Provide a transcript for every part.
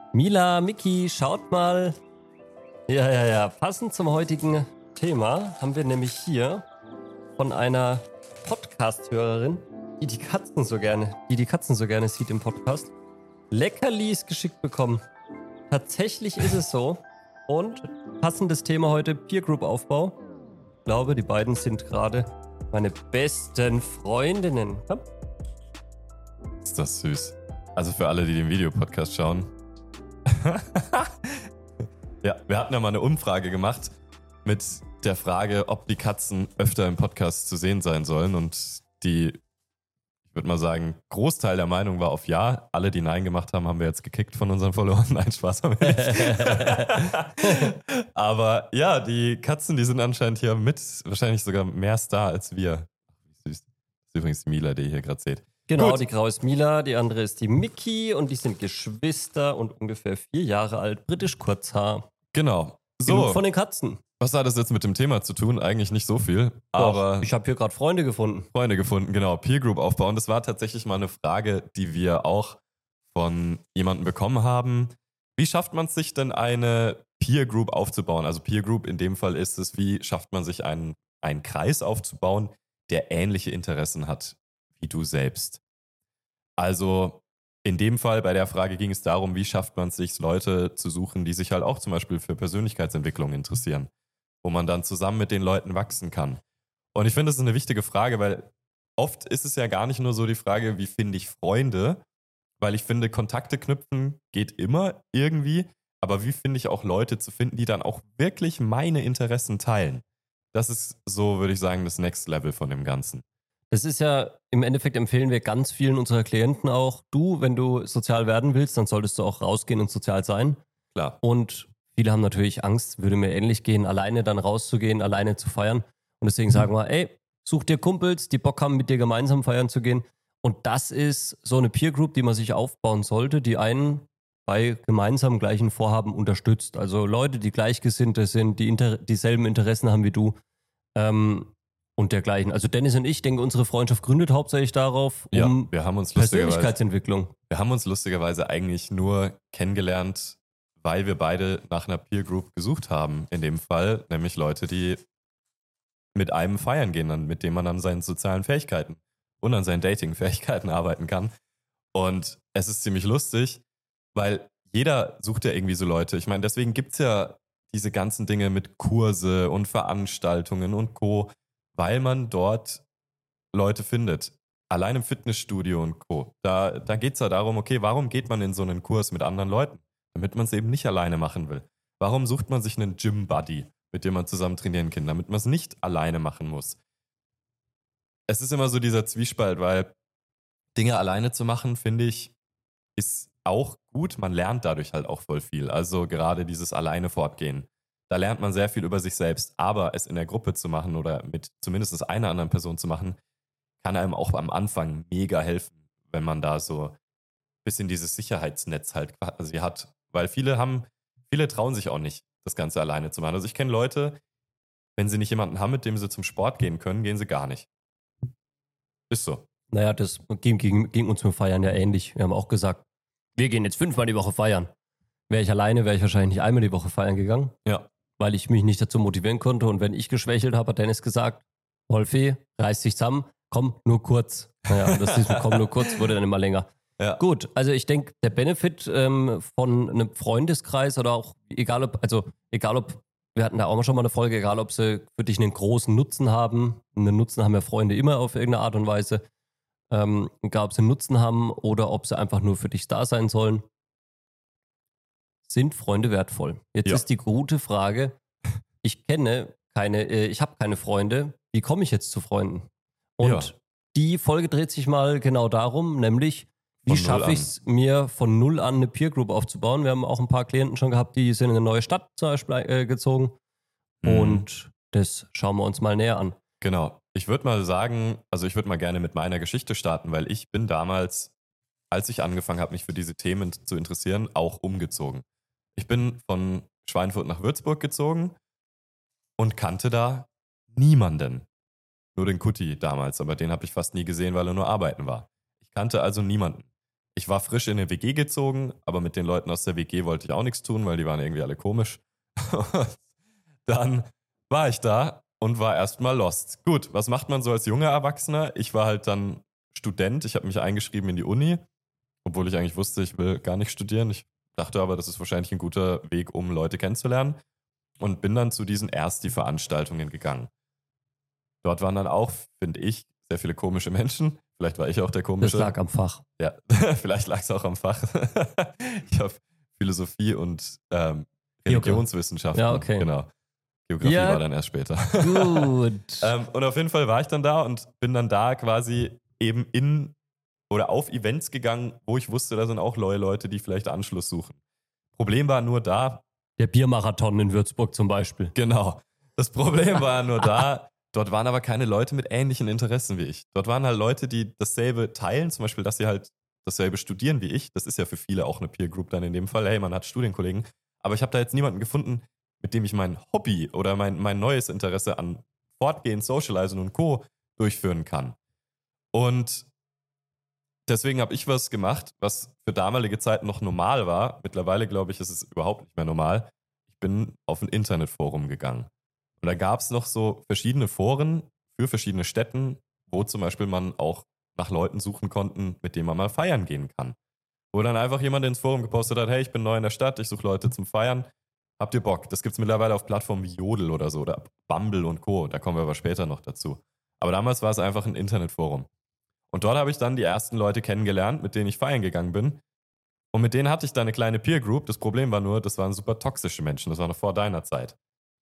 Mila, Miki, schaut mal. Ja. Passend zum heutigen Thema haben wir nämlich hier von einer Podcast-Hörerin, die die Katzen so gerne sieht im Podcast, Leckerlis geschickt bekommen. Tatsächlich ist es so. Und passendes Thema heute, Peer Group Aufbau. Ich glaube, die beiden sind gerade meine besten Freundinnen. Komm. Ist das süß. Also für alle, die den Videopodcast schauen. Ja, wir hatten ja mal eine Umfrage gemacht mit der Frage, ob die Katzen öfter im Podcast zu sehen sein sollen. Und ich würde mal sagen, Großteil der Meinung war auf Ja. Alle, die Nein gemacht haben, haben wir jetzt gekickt von unseren Followern. Nein, Spaß haben wir nicht. Aber ja, die Katzen, die sind anscheinend hier wahrscheinlich sogar mehr Star als wir. Süß. Das ist übrigens die Mila, die ihr hier gerade seht. Genau, Gut. die graue ist Mila, die andere ist die Miki und die sind Geschwister und ungefähr 4 Jahre alt, britisch Kurzhaar. Genau. Genug So, von den Katzen. was hat das jetzt mit dem Thema zu tun? Eigentlich nicht so viel, aber Doch, ich habe hier gerade Freunde gefunden. Freunde gefunden, genau. Peer Group aufbauen. Das war tatsächlich mal eine Frage, die wir auch von jemandem bekommen haben. Wie schafft man es sich denn, eine Peer Group aufzubauen? Also Peer Group in dem Fall ist es, wie schafft man sich einen Kreis aufzubauen, der ähnliche Interessen hat wie du selbst? Also in dem Fall, bei der Frage ging es darum, wie schafft man es sich, Leute zu suchen, die sich halt auch zum Beispiel für Persönlichkeitsentwicklung interessieren, wo man dann zusammen mit den Leuten wachsen kann. Und ich finde, das ist eine wichtige Frage, weil oft ist es ja gar nicht nur so die Frage, wie finde ich Freunde, weil ich finde, Kontakte knüpfen geht immer irgendwie, aber wie finde ich auch Leute zu finden, die dann auch wirklich meine Interessen teilen? Das ist so, würde ich sagen, das Next Level von dem Ganzen. Das ist ja, im Endeffekt empfehlen wir ganz vielen unserer Klienten auch, wenn du sozial werden willst, dann solltest du auch rausgehen und sozial sein. Klar. Und viele haben natürlich Angst, würde mir ähnlich gehen, alleine dann rauszugehen, alleine zu feiern. Und deswegen sagen wir, ey, such dir Kumpels, die Bock haben, mit dir gemeinsam feiern zu gehen. Und das ist so eine Peer Group, die man sich aufbauen sollte, die einen bei gemeinsam gleichen Vorhaben unterstützt. Also Leute, die Gleichgesinnte sind, die dieselben Interessen haben wie du und dergleichen. Also Dennis und ich denke, unsere Freundschaft gründet hauptsächlich darauf, Wir haben uns Persönlichkeitsentwicklung. lustigerweise eigentlich nur kennengelernt, weil wir beide nach einer Peer Group gesucht haben. In dem Fall nämlich Leute, die mit einem feiern gehen, mit denen man an seinen sozialen Fähigkeiten und an seinen Dating-Fähigkeiten arbeiten kann. Und es ist ziemlich lustig, weil jeder sucht ja irgendwie so Leute. Ich meine, deswegen gibt es ja diese ganzen Dinge mit Kurse und Veranstaltungen und Co., weil man dort Leute findet. Allein im Fitnessstudio und Co. Da geht es ja darum, okay, warum geht man in so einen Kurs mit anderen Leuten? Damit man es eben nicht alleine machen will. Warum sucht man sich einen Gym-Buddy, mit dem man zusammen trainieren kann, damit man es nicht alleine machen muss? Es ist immer so dieser Zwiespalt, weil Dinge alleine zu machen, finde ich, ist auch gut. Man lernt dadurch halt auch voll viel. Also gerade dieses alleine fortgehen. Da lernt man sehr viel über sich selbst. Aber es in der Gruppe zu machen oder mit zumindest einer anderen Person zu machen, kann einem auch am Anfang mega helfen, wenn man da so ein bisschen dieses Sicherheitsnetz halt quasi hat. Weil viele trauen sich auch nicht, das Ganze alleine zu machen. Also ich kenne Leute, wenn sie nicht jemanden haben, mit dem sie zum Sport gehen können, gehen sie gar nicht. Ist so. Naja, das ging uns mit Feiern ja ähnlich. Wir haben auch gesagt, wir gehen jetzt 5-mal die Woche feiern. Wäre ich alleine, wäre ich wahrscheinlich nicht einmal die Woche feiern gegangen. Ja. Weil ich mich nicht dazu motivieren konnte. Und wenn ich geschwächelt habe, hat Dennis gesagt, Wolfi, reiß dich zusammen, komm, nur kurz. Naja, und das diesem komm, nur kurz wurde dann immer länger. Ja. Gut, also ich denke, der Benefit von einem Freundeskreis oder auch, egal ob, wir hatten da auch schon mal eine Folge, egal ob sie für dich einen großen Nutzen haben. Einen Nutzen haben ja Freunde immer auf irgendeine Art und Weise. Egal, ob sie einen Nutzen haben oder ob sie einfach nur für dich da sein sollen. Sind Freunde wertvoll? Jetzt ist die gute Frage, ich habe keine Freunde, wie komme ich jetzt zu Freunden? Und die Folge dreht sich mal genau darum, nämlich, wie schaffe ich es mir von null an eine Peer Group aufzubauen? Wir haben auch ein paar Klienten schon gehabt, die sind in eine neue Stadt zum Beispiel gezogen. Und das schauen wir uns mal näher an. Genau. Ich würde mal gerne mit meiner Geschichte starten, weil ich bin damals, als ich angefangen habe, mich für diese Themen zu interessieren, auch umgezogen. Ich bin von Schweinfurt nach Würzburg gezogen und kannte da niemanden. Nur den Kutti damals, aber den habe ich fast nie gesehen, weil er nur arbeiten war. Ich kannte also niemanden. ich war frisch in eine WG gezogen, aber mit den Leuten aus der WG wollte ich auch nichts tun, weil die waren irgendwie alle komisch. Dann war ich da und war erstmal lost. Gut, was macht man so als junger Erwachsener? Ich war halt dann Student, ich habe mich eingeschrieben in die Uni, obwohl ich eigentlich wusste, ich will gar nicht studieren. Ich dachte aber, das ist wahrscheinlich ein guter Weg, um Leute kennenzulernen. Und bin dann zu diesen Ersti-Veranstaltungen gegangen. Dort waren dann auch, finde ich, sehr viele komische Menschen. Vielleicht war ich auch der Komische. Das lag am Fach. Ja, vielleicht lag es auch am Fach. Ich habe Philosophie und Religionswissenschaften. Ja, okay. Genau. Geografie war dann erst später. Gut. Und auf jeden Fall war ich dann da und bin dann da quasi eben in oder auf Events gegangen, wo ich wusste, da sind auch neue Leute, die vielleicht Anschluss suchen. Problem war nur da. Der Biermarathon in Würzburg zum Beispiel. Genau. Das Problem war nur da, dort waren aber keine Leute mit ähnlichen Interessen wie ich. Dort waren halt Leute, die dasselbe teilen, zum Beispiel, dass sie halt dasselbe studieren wie ich. Das ist ja für viele auch eine Peer Group dann in dem Fall. Hey, man hat Studienkollegen. Aber ich habe da jetzt niemanden gefunden, mit dem ich mein Hobby oder mein neues Interesse an Fortgehen, Socializen und Co. durchführen kann. Und deswegen habe ich was gemacht, was für damalige Zeiten noch normal war. Mittlerweile, glaube ich, ist es überhaupt nicht mehr normal. Ich bin auf ein Internetforum gegangen. Und da gab es noch so verschiedene Foren für verschiedene Städten, wo zum Beispiel man auch nach Leuten suchen konnte, mit denen man mal feiern gehen kann. Wo dann einfach jemand ins Forum gepostet hat, hey, ich bin neu in der Stadt, ich suche Leute zum Feiern. Habt ihr Bock? Das gibt es mittlerweile auf Plattformen wie Jodel oder so, oder Bumble und Co. Da kommen wir aber später noch dazu. Aber damals war es einfach ein Internetforum. Und dort habe ich dann die ersten Leute kennengelernt, mit denen ich feiern gegangen bin. Und mit denen hatte ich dann eine kleine Peer Group. Das Problem war nur, das waren super toxische Menschen. Das war noch vor deiner Zeit.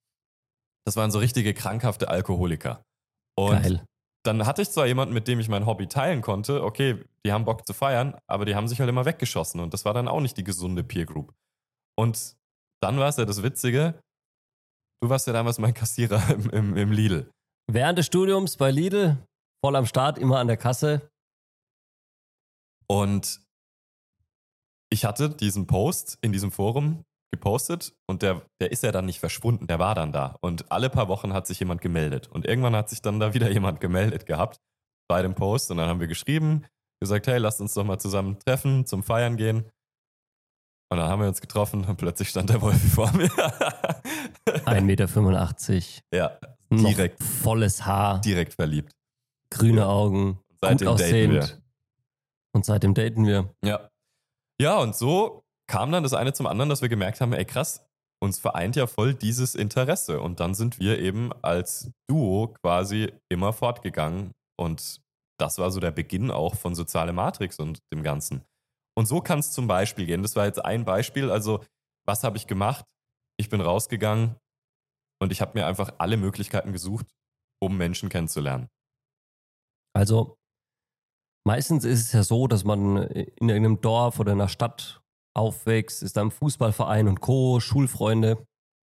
Das waren so richtige krankhafte Alkoholiker. Und Geil. dann hatte ich zwar jemanden, mit dem ich mein Hobby teilen konnte. Okay, die haben Bock zu feiern, aber die haben sich halt immer weggeschossen. Und das war dann auch nicht die gesunde Peer Group. Und dann war es ja das Witzige. Du warst ja damals mein Kassierer im Lidl. Während des Studiums bei Lidl, voll am Start, immer an der Kasse. Und ich hatte diesen Post in diesem Forum gepostet und der ist ja dann nicht verschwunden, der war dann da. Und alle paar Wochen hat sich jemand gemeldet. Und irgendwann hat sich dann da wieder jemand gemeldet gehabt bei dem Post. Und dann haben wir geschrieben, gesagt, hey, lasst uns doch mal zusammen treffen, zum Feiern gehen. Und dann haben wir uns getroffen und plötzlich stand der Wolfi vor mir. 1,85 Meter. Ja, direkt. Noch volles Haar. Direkt verliebt. Grüne Augen. Seitdem gut daten wir. aussehend. Und seitdem daten wir. Ja. Ja, und so kam dann das eine zum anderen, dass wir gemerkt haben, ey krass, uns vereint ja voll dieses Interesse. Und dann sind wir eben als Duo quasi immer fortgegangen. Und das war so der Beginn auch von Soziale Matrix und dem Ganzen. Und so kann es zum Beispiel gehen. Das war jetzt ein Beispiel. Also, was habe ich gemacht? Ich bin rausgegangen und ich habe mir einfach alle Möglichkeiten gesucht, um Menschen kennenzulernen. Also, meistens ist es ja so, dass man in irgendeinem Dorf oder in einer Stadt aufwächst, ist da im Fußballverein und Co., Schulfreunde.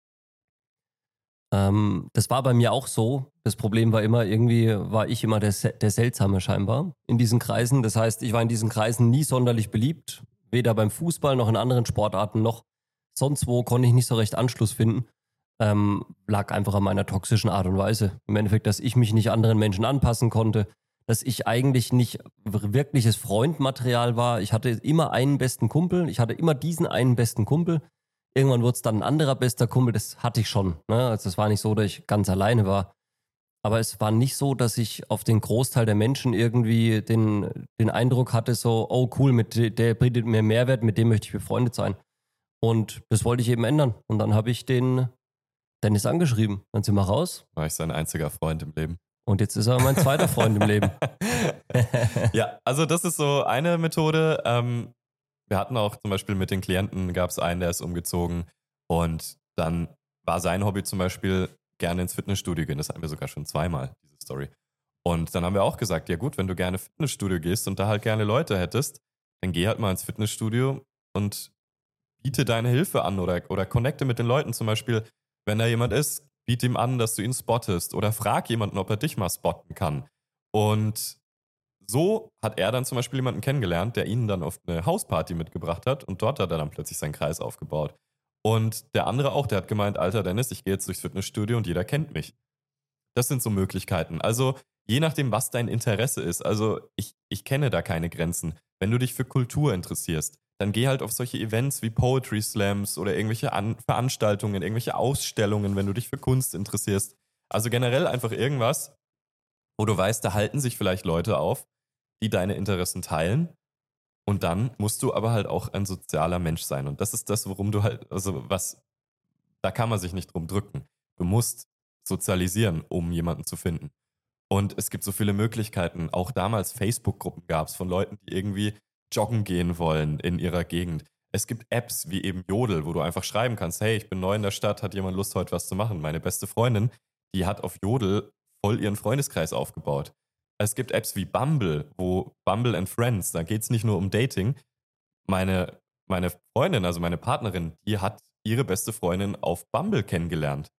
Das war bei mir auch so. Das Problem war immer, irgendwie war ich immer der Seltsame scheinbar in diesen Kreisen. Das heißt, ich war in diesen Kreisen nie sonderlich beliebt. Weder beim Fußball noch in anderen Sportarten noch sonst wo konnte ich nicht so recht Anschluss finden. Lag einfach an meiner toxischen Art und Weise. Im Endeffekt, dass ich mich nicht anderen Menschen anpassen konnte, dass ich eigentlich nicht wirkliches Freundmaterial war. Ich hatte immer einen besten Kumpel. Ich hatte immer diesen einen besten Kumpel. Irgendwann wurde es dann ein anderer bester Kumpel. Das hatte ich schon. Ne? Also es war nicht so, dass ich ganz alleine war. Aber es war nicht so, dass ich auf den Großteil der Menschen irgendwie den Eindruck hatte, so, oh cool, der bietet mir Mehrwert, mit dem möchte ich befreundet sein. Und das wollte ich eben ändern. Und dann habe ich den Dennis angeschrieben. Dann sind wir raus. War ich sein einziger Freund im Leben. Und jetzt ist er mein zweiter Freund im Leben. Ja, also das ist so eine Methode. Wir hatten auch zum Beispiel mit den Klienten, gab es einen, der ist umgezogen und dann war sein Hobby zum Beispiel gerne ins Fitnessstudio gehen. Das hatten wir sogar schon zweimal, diese Story. Und dann haben wir auch gesagt, ja gut, wenn du gerne ins Fitnessstudio gehst und da halt gerne Leute hättest, dann geh halt mal ins Fitnessstudio und biete deine Hilfe an oder connecte mit den Leuten. Zum Beispiel, wenn da jemand ist, biete ihm an, dass du ihn spottest oder frag jemanden, ob er dich mal spotten kann. Und so hat er dann zum Beispiel jemanden kennengelernt, der ihn dann auf eine Hausparty mitgebracht hat und dort hat er dann plötzlich seinen Kreis aufgebaut. Und der andere auch, der hat gemeint, Alter Dennis, ich gehe jetzt durchs Fitnessstudio und jeder kennt mich. Das sind so Möglichkeiten. Also je nachdem, was dein Interesse ist. Also ich kenne da keine Grenzen. Wenn du dich für Kultur interessierst, dann geh halt auf solche Events wie Poetry Slams oder irgendwelche Veranstaltungen, irgendwelche Ausstellungen, wenn du dich für Kunst interessierst. Also generell einfach irgendwas, wo du weißt, da halten sich vielleicht Leute auf, die deine Interessen teilen. Und dann musst du aber halt auch ein sozialer Mensch sein. Und das ist das, worum du halt, da kann man sich nicht drum drücken. Du musst sozialisieren, um jemanden zu finden. Und es gibt so viele Möglichkeiten. Auch damals Facebook-Gruppen gab es von Leuten, die irgendwie joggen gehen wollen in ihrer Gegend. Es gibt Apps wie eben Jodel, wo du einfach schreiben kannst, hey, ich bin neu in der Stadt, hat jemand Lust, heute was zu machen? Meine beste Freundin, die hat auf Jodel voll ihren Freundeskreis aufgebaut. Es gibt Apps wie Bumble, wo Bumble and Friends, da geht es nicht nur um Dating. Meine Freundin, also meine Partnerin, die hat ihre beste Freundin auf Bumble kennengelernt.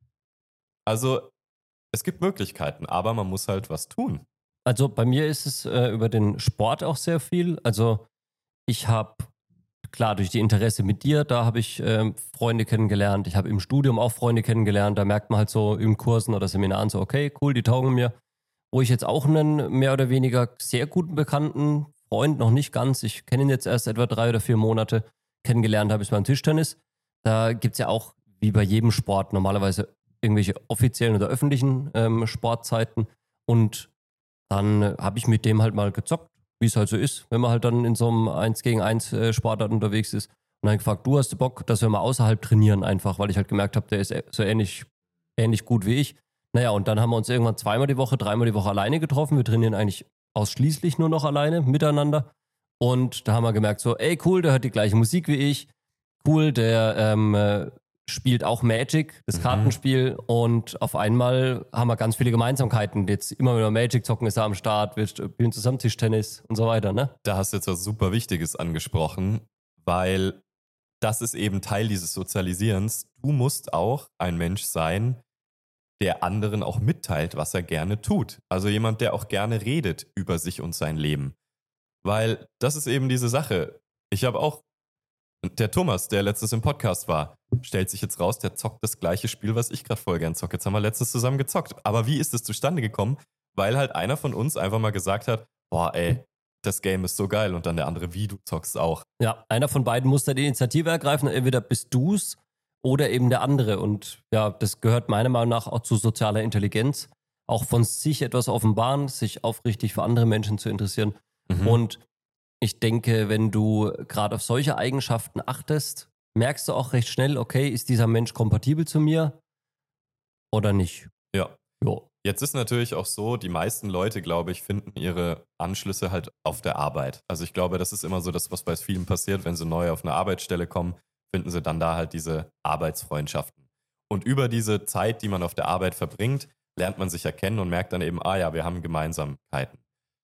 Also es gibt Möglichkeiten, aber man muss halt was tun. Also bei mir ist es über den Sport auch sehr viel. Also ich habe, klar, durch die Interesse mit dir, da habe ich Freunde kennengelernt. Ich habe im Studium auch Freunde kennengelernt. Da merkt man halt so in Kursen oder Seminaren so, okay, cool, die taugen mir. Wo ich jetzt auch einen mehr oder weniger sehr guten bekannten Freund, noch nicht ganz, ich kenne ihn jetzt erst etwa 3 oder 4 Monate, kennengelernt habe ich beim Tischtennis. Da gibt es ja auch, wie bei jedem Sport, normalerweise irgendwelche offiziellen oder öffentlichen Sportzeiten. Und dann habe ich mit dem halt mal gezockt, wie es halt so ist, wenn man halt dann in so einem 1 gegen 1 Sportart unterwegs ist. Und dann gefragt, du hast Bock, dass wir mal außerhalb trainieren einfach, weil ich halt gemerkt habe, der ist so ähnlich gut wie ich. Naja, und dann haben wir uns irgendwann 2-mal die Woche, 3-mal die Woche alleine getroffen. Wir trainieren eigentlich ausschließlich nur noch alleine miteinander. Und da haben wir gemerkt so, ey cool, der hört die gleiche Musik wie ich. Cool, der spielt auch Magic, das Kartenspiel. Und auf einmal haben wir ganz viele Gemeinsamkeiten. Jetzt immer wenn wir Magic zocken, ist er am Start, wir spielen zusammen Tischtennis und so weiter, ne? Da hast du jetzt was super Wichtiges angesprochen, weil das ist eben Teil dieses Sozialisierens. Du musst auch ein Mensch sein, der anderen auch mitteilt, was er gerne tut. Also jemand, der auch gerne redet über sich und sein Leben. Weil das ist eben diese Sache. Ich habe auch, der Thomas, der letztes im Podcast war, stellt sich jetzt raus, der zockt das gleiche Spiel, was ich gerade voll gern zocke. Jetzt haben wir letztes zusammen gezockt. Aber wie ist es zustande gekommen? Weil halt einer von uns einfach mal gesagt hat, boah ey, das Game ist so geil. Und dann der andere, wie, du zockst auch. Ja, einer von beiden muss da die Initiative ergreifen. Entweder bist du's oder eben der andere. Und ja, das gehört meiner Meinung nach auch zu sozialer Intelligenz. Auch von sich etwas offenbaren, sich aufrichtig für andere Menschen zu interessieren. Und ich denke, wenn du gerade auf solche Eigenschaften achtest, merkst du auch recht schnell, okay, ist dieser Mensch kompatibel zu mir oder nicht? Ja. Jo. Jetzt ist natürlich auch so, die meisten Leute, glaube ich, finden ihre Anschlüsse halt auf der Arbeit. Also ich glaube, das ist immer so das, was bei vielen passiert, wenn sie neu auf eine Arbeitsstelle kommen, finden sie dann da halt diese Arbeitsfreundschaften. Und über diese Zeit, die man auf der Arbeit verbringt, lernt man sich erkennen und merkt dann eben, ah ja, wir haben Gemeinsamkeiten.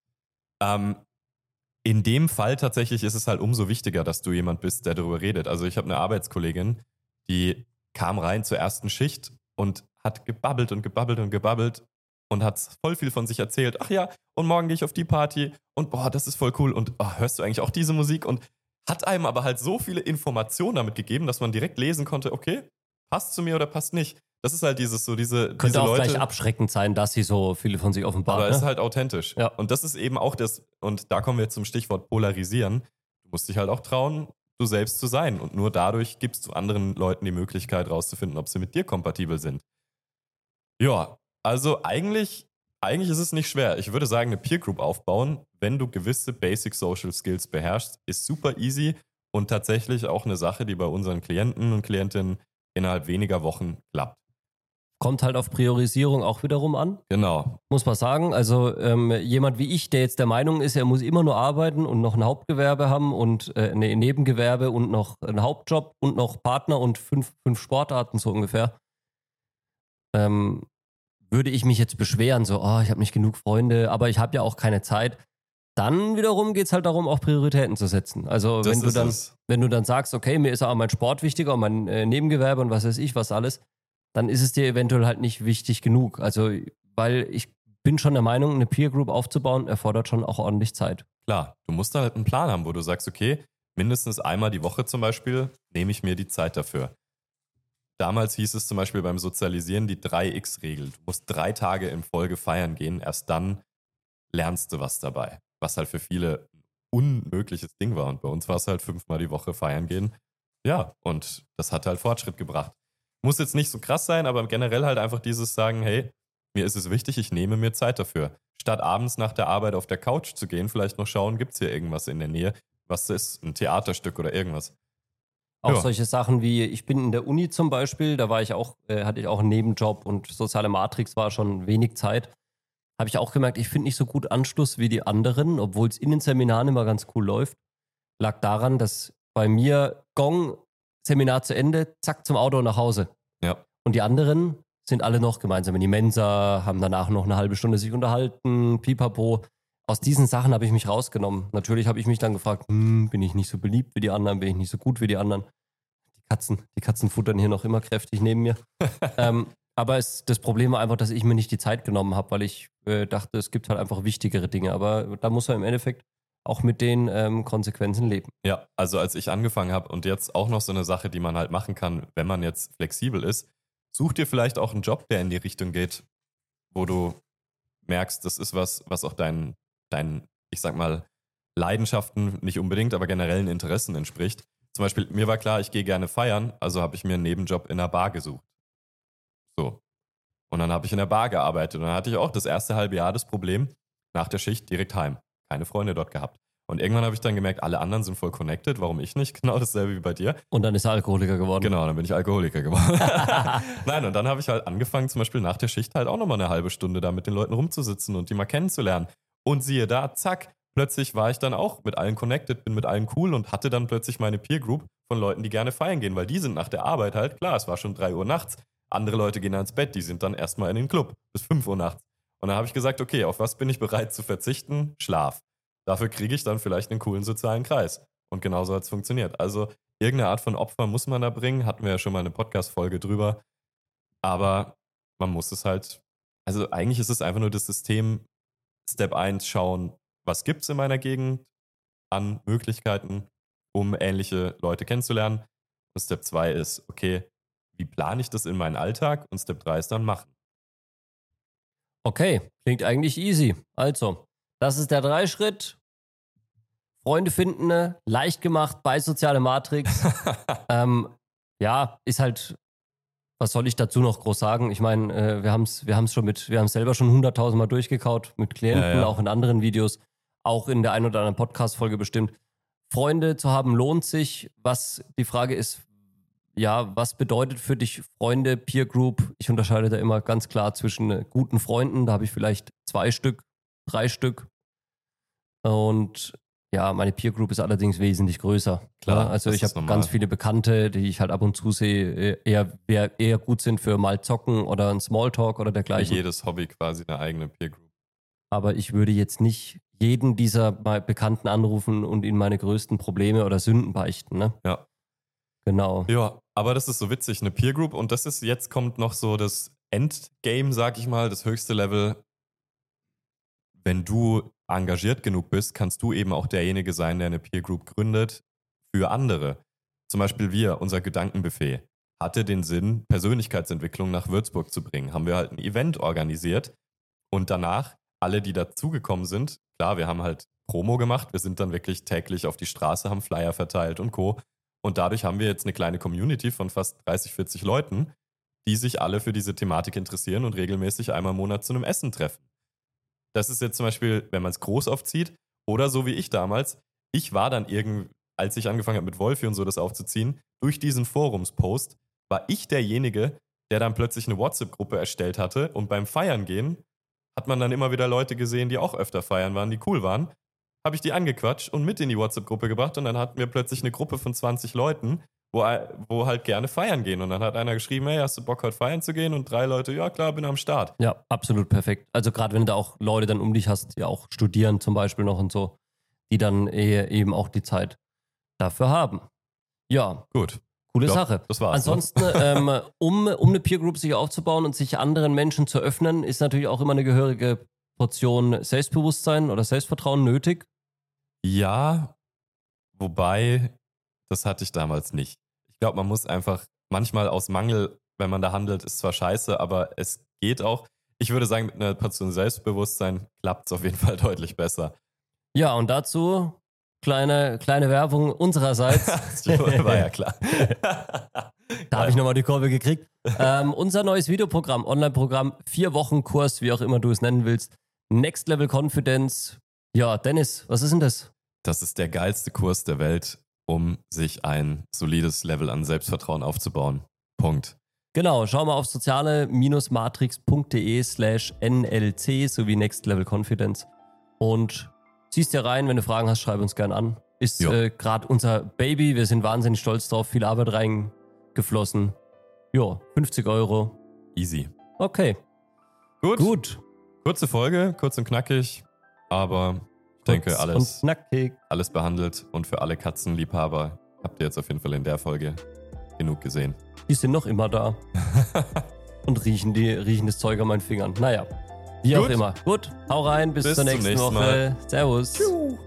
In dem Fall tatsächlich ist es halt umso wichtiger, dass du jemand bist, der darüber redet. Also ich habe eine Arbeitskollegin, die kam rein zur ersten Schicht und hat gebabbelt und gebabbelt und gebabbelt und hat voll viel von sich erzählt. Ach ja, und morgen gehe ich auf die Party und boah, das ist voll cool und oh, hörst du eigentlich auch diese Musik? Und hat einem aber halt so viele Informationen damit gegeben, dass man direkt lesen konnte, okay, passt zu mir oder passt nicht. Das ist halt diese Könnte auch Leute, gleich abschreckend sein, dass sie so viele von sich offenbaren. aber ne? es ist halt authentisch. Ja. Und das ist eben auch das, und da kommen wir jetzt zum Stichwort polarisieren. Du musst dich halt auch trauen, du selbst zu sein. Und nur dadurch gibst du anderen Leuten die Möglichkeit, rauszufinden, ob sie mit dir kompatibel sind. Ja, also eigentlich ist es nicht schwer. Ich würde sagen, eine Peer Group aufbauen, wenn du gewisse Basic Social Skills beherrschst, ist super easy und tatsächlich auch eine Sache, die bei unseren Klienten und Klientinnen innerhalb weniger Wochen klappt. Kommt halt auf Priorisierung auch wiederum an, Genau. muss man sagen. Also jemand wie ich, der jetzt der Meinung ist, er muss immer nur arbeiten und noch ein Hauptgewerbe haben und ein Nebengewerbe und noch einen Hauptjob und noch Partner und fünf Sportarten so ungefähr, würde ich mich jetzt beschweren, so, ich habe nicht genug Freunde, aber ich habe ja auch keine Zeit. Dann wiederum geht es halt darum, auch Prioritäten zu setzen. Also wenn du dann sagst, okay, mir ist aber mein Sport wichtiger und mein Nebengewerbe und was weiß ich, was alles, dann ist es dir eventuell halt nicht wichtig genug. Also, weil ich bin schon der Meinung, eine Peer Group aufzubauen, erfordert schon auch ordentlich Zeit. Klar, du musst da halt einen Plan haben, wo du sagst, okay, mindestens einmal die Woche zum Beispiel nehme ich mir die Zeit dafür. Damals hieß es zum Beispiel beim Sozialisieren die 3x-Regel. Du musst 3 Tage in Folge feiern gehen, erst dann lernst du was dabei. Was halt für viele ein unmögliches Ding war. Und bei uns war es halt 5-mal die Woche feiern gehen. Ja, und das hat halt Fortschritt gebracht. Muss jetzt nicht so krass sein, aber generell halt einfach dieses sagen, hey, mir ist es wichtig, ich nehme mir Zeit dafür. Statt abends nach der Arbeit auf der Couch zu gehen, vielleicht noch schauen, gibt es hier irgendwas in der Nähe? Was ist ein Theaterstück oder irgendwas? Auch Ja. solche Sachen wie, ich bin in der Uni zum Beispiel, da war ich auch, hatte ich auch einen Nebenjob und soziale Matrix war schon wenig Zeit. Habe ich auch gemerkt, ich finde nicht so gut Anschluss wie die anderen, obwohl es in den Seminaren immer ganz cool läuft. Lag daran, dass bei mir Gong, Seminar zu Ende, zack zum Auto und nach Hause. Ja. Und die anderen sind alle noch gemeinsam in die Mensa, haben danach noch eine halbe Stunde sich unterhalten, pipapo. Aus diesen Sachen habe ich mich rausgenommen. Natürlich habe ich mich dann gefragt, bin ich nicht so beliebt wie die anderen, bin ich nicht so gut wie die anderen. Die Katzen futtern hier noch immer kräftig neben mir. Aber das Problem war einfach, dass ich mir nicht die Zeit genommen habe, weil ich dachte, es gibt halt einfach wichtigere Dinge. Aber da muss man im Endeffekt auch mit den Konsequenzen leben. Ja, also als ich angefangen habe und jetzt auch noch so eine Sache, die man halt machen kann, wenn man jetzt flexibel ist, such dir vielleicht auch einen Job, der in die Richtung geht, wo du merkst, das ist was auch deinen, ich sag mal, Leidenschaften nicht unbedingt, aber generellen Interessen entspricht. Zum Beispiel, mir war klar, ich gehe gerne feiern, also habe ich mir einen Nebenjob in einer Bar gesucht. So. Und dann habe ich in der Bar gearbeitet und dann hatte ich auch das erste halbe Jahr das Problem, nach der Schicht direkt heim. Keine Freunde dort gehabt. Und irgendwann habe ich dann gemerkt, alle anderen sind voll connected, warum ich nicht? Genau dasselbe wie bei dir. Und dann ist er Alkoholiker geworden. Genau, dann bin ich Alkoholiker geworden. Nein, und dann habe ich halt angefangen, zum Beispiel nach der Schicht halt auch nochmal eine halbe Stunde da mit den Leuten rumzusitzen und die mal kennenzulernen. Und siehe da, zack, plötzlich war ich dann auch mit allen connected, bin mit allen cool und hatte dann plötzlich meine Peer Group von Leuten, die gerne feiern gehen, weil die sind nach der Arbeit halt, klar, es war schon 3 Uhr nachts, andere Leute gehen ans Bett, die sind dann erstmal in den Club bis 5 Uhr nachts. Und dann habe ich gesagt, okay, auf was bin ich bereit zu verzichten? Schlaf. Dafür kriege ich dann vielleicht einen coolen sozialen Kreis. Und genauso hat es funktioniert. Also irgendeine Art von Opfer muss man da bringen, hatten wir ja schon mal eine Podcast-Folge drüber. Aber man muss es halt, also eigentlich ist es einfach nur das System, Step 1 schauen, was gibt es in meiner Gegend an Möglichkeiten, um ähnliche Leute kennenzulernen. Und Step 2 ist, okay, wie plane ich das in meinen Alltag? Und Step 3 ist dann machen. Okay, klingt eigentlich easy. Also, das ist der 3-Schritt. Freunde finden, leicht gemacht bei Soziale Matrix. Ja, ist halt, was soll ich dazu noch groß sagen? Ich meine, wir haben es selber schon 100.000 Mal durchgekaut mit Klienten, Ja. auch in anderen Videos, auch in der ein oder anderen Podcast-Folge bestimmt. Freunde zu haben lohnt sich. Die Frage ist, ja, was bedeutet für dich Freunde, Peer Group? Ich unterscheide da immer ganz klar zwischen guten Freunden, da habe ich vielleicht 2 Stück, 3 Stück. Und ja, meine Peer Group ist allerdings wesentlich größer. Klar, Ja, also das ich ist habe normal. ganz viele Bekannte, die ich halt ab und zu sehe, eher gut sind für mal zocken oder ein Smalltalk oder Für dergleichen. jedes Hobby quasi eine eigene Peer Group. Aber ich würde jetzt nicht jeden dieser Bekannten anrufen und ihnen meine größten Probleme oder Sünden beichten. Ne? Ja. Genau. Ja, aber das ist so witzig, eine Peer Group. Und das ist, jetzt kommt noch so das Endgame, sag ich mal, das höchste Level. Wenn du engagiert genug bist, kannst du eben auch derjenige sein, der eine Peer Group gründet für andere. Zum Beispiel wir, unser Gedankenbuffet, hatte den Sinn, Persönlichkeitsentwicklung nach Würzburg zu bringen. Haben wir halt ein Event organisiert und danach alle, die dazugekommen sind, klar, wir haben halt Promo gemacht, wir sind dann wirklich täglich auf die Straße, haben Flyer verteilt und Co. Und dadurch haben wir jetzt eine kleine Community von fast 30, 40 Leuten, die sich alle für diese Thematik interessieren und regelmäßig einmal im Monat zu einem Essen treffen. Das ist jetzt zum Beispiel, wenn man es groß aufzieht, oder so wie ich damals. Ich war dann als ich angefangen habe mit Wolfi und so das aufzuziehen, durch diesen Forumspost war ich derjenige, der dann plötzlich eine WhatsApp-Gruppe erstellt hatte und beim Feiern gehen hat man dann immer wieder Leute gesehen, die auch öfter feiern waren, die cool waren. Habe ich die angequatscht und mit in die WhatsApp-Gruppe gebracht und dann hatten wir plötzlich eine Gruppe von 20 Leuten, wo halt gerne feiern gehen. Und dann hat einer geschrieben, hey, hast du Bock heute feiern zu gehen? Und 3 Leute, ja klar, bin am Start. Ja, absolut perfekt. Also gerade wenn du da auch Leute dann um dich hast, die auch studieren zum Beispiel noch und so, die dann eben auch die Zeit dafür haben. Ja, Gut. coole Ja, Sache. das war's, Ansonsten, um eine Peer Group sich aufzubauen und sich anderen Menschen zu öffnen, ist natürlich auch immer eine gehörige Portion Selbstbewusstsein oder Selbstvertrauen nötig. Ja, wobei, das hatte ich damals nicht. Ich glaube, man muss einfach manchmal aus Mangel, wenn man da handelt, ist zwar scheiße, aber es geht auch. ich würde sagen, mit einer Portion Selbstbewusstsein klappt es auf jeden Fall deutlich besser. Ja, und dazu kleine Werbung unsererseits. War ja klar. Da habe ich nochmal die Kurve gekriegt. Unser neues Videoprogramm, Online-Programm, 4-Wochen-Kurs, wie auch immer du es nennen willst. Next Level Confidence. Ja, Dennis, was ist denn das? Das ist der geilste Kurs der Welt, um sich ein solides Level an Selbstvertrauen aufzubauen. Punkt. Genau, schau mal auf soziale-matrix.de/NLC sowie Next Level Confidence und ziehst dir rein, wenn du Fragen hast, schreib uns gern an. Ist gerade unser Baby, wir sind wahnsinnig stolz drauf, viel Arbeit reingeflossen. Ja, 50 €. Easy. Okay. Gut. Kurze Folge, kurz und knackig, aber ich denke, alles behandelt und für alle Katzenliebhaber habt ihr jetzt auf jeden Fall in der Folge genug gesehen. Die sind noch immer da und riechen das Zeug an meinen Fingern. Naja, wie auch immer. Gut, hau rein, bis zur nächsten Woche. Servus. Tschuh.